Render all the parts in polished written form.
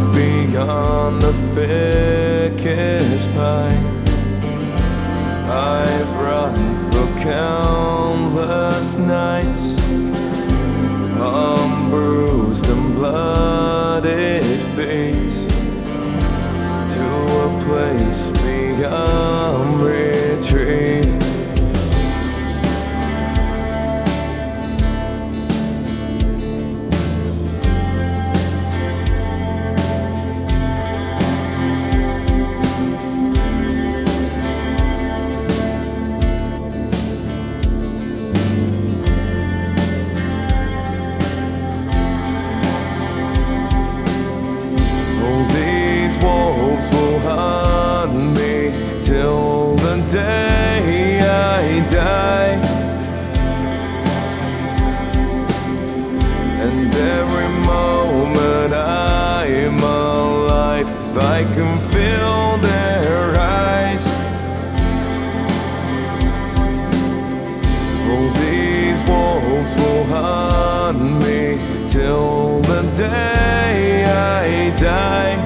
beyond the thickest pines. I've run for countless nights on bruised and blooded feet to a place beyond retreat. Wolves will hunt me till the day I die, and every moment I'm alive I can feel their eyes. Oh, these wolves will hunt me till the day I die.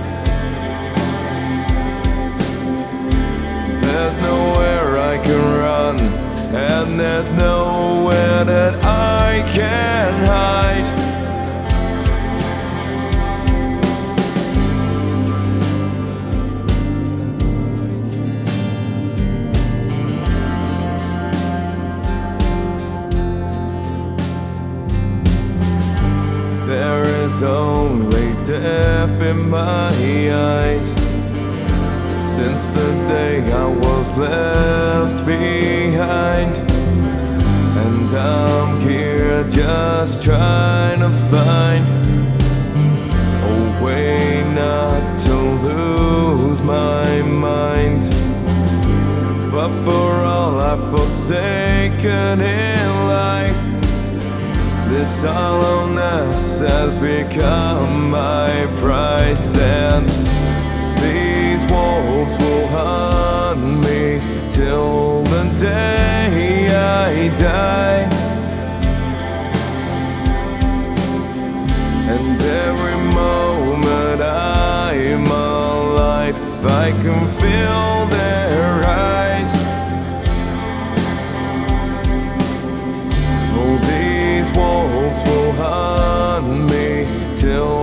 There's nowhere I can run, and there's nowhere that I can hide. There is only death in my eyes. Since the day I was left behind, and I'm here just trying to find a way not to lose my mind. But for all I've forsaken in life, this hollowness has become my price, and these wolves will hunt me till the day I die. And every moment I'm alive I can feel their eyes. Oh, these wolves will hunt me till